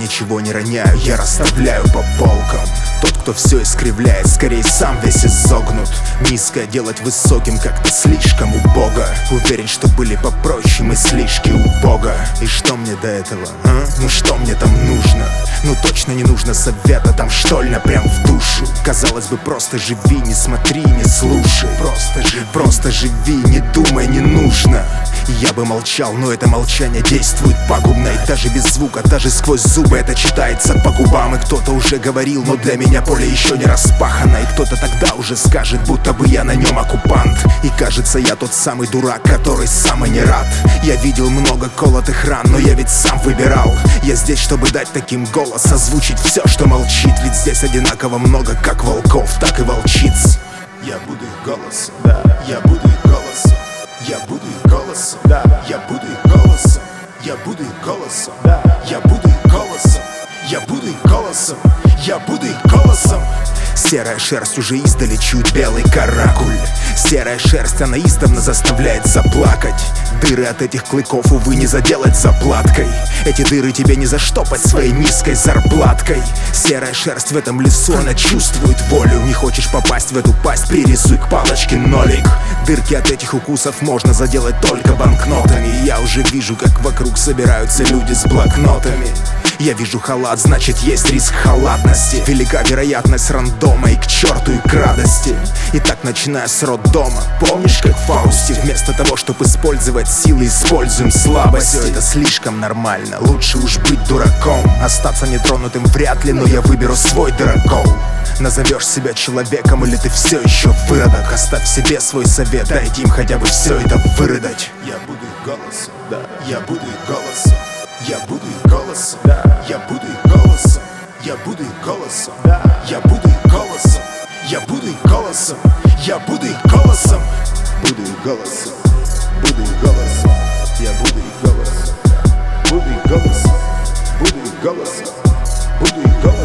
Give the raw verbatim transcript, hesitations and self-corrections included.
ничего не роняю, я расставляю по полкам. Тот, кто все искривляет, скорее сам весь изогнут. Низкое делать высоким как-то слишком убого. Уверен, что были попроще мыслишки у Бога. И что мне до этого, а? Ну что мне там нужно? Ну точно не нужно совета, там штольня прям в душу. Казалось бы, просто живи, не смотри, не слушай. Просто живи, просто живи, не думай, не нужно. Я бы молчал, но это молчание действует пагубно. И даже без звука, даже сквозь зубы это читается по губам. И кто-то уже говорил, но для меня поле еще не распахано. И кто-то тогда уже скажет, будто бы я на нем оккупант. И кажется, я тот самый дурак, который сам и не рад. Я видел много колотых ран, но я ведь сам выбирал. Я здесь, чтобы дать таким голос, озвучить все, что молчит. Ведь здесь одинаково много как волков, так и волчиц. Я буду их голосом, да, я буду их голосом. Я буду их голосом, да, я буду их голосом. Я буду их голосом, да, я буду их голосом. Я буду их голосом, я буду их голосом. Серая шерсть уже издали чует белый каракуль. Серая шерсть, она издавна заставляет заплакать. Дыры от этих клыков, увы, не заделать заплаткой. Эти дыры тебе не заштопать своей низкой зарплаткой. Серая шерсть в этом лесу, она чувствует волю. Не хочешь попасть в эту пасть, пририсуй к палочке нолик. Дырки от этих укусов можно заделать только банкнотами. И я уже вижу, как вокруг собираются люди с блокнотами. Я вижу халат, значит есть риск халатности. Велика вероятность рандома и к черту и к радости. И так начиная с роддома. Помнишь, как в Фаусте? Вместо того, чтобы использовать силы, используем слабости. Все это слишком нормально, лучше уж быть дураком. Остаться нетронутым вряд ли, но я выберу свой дырокол. Назовешь себя человеком или ты все еще выродок? Оставь себе свой совет, дайте им хотя бы все это вырыдать. Я буду их голосом, да, я буду их голосом. Я буду их голосом, да, я буду их голосом. Я буду их голосом, да, я буду их голосом. Я буду их голосом, я буду их голосом. Буду их голосом, буду их голосом. Я буду их голосом, буду их голосом. Буду их голосом, буду их голосом.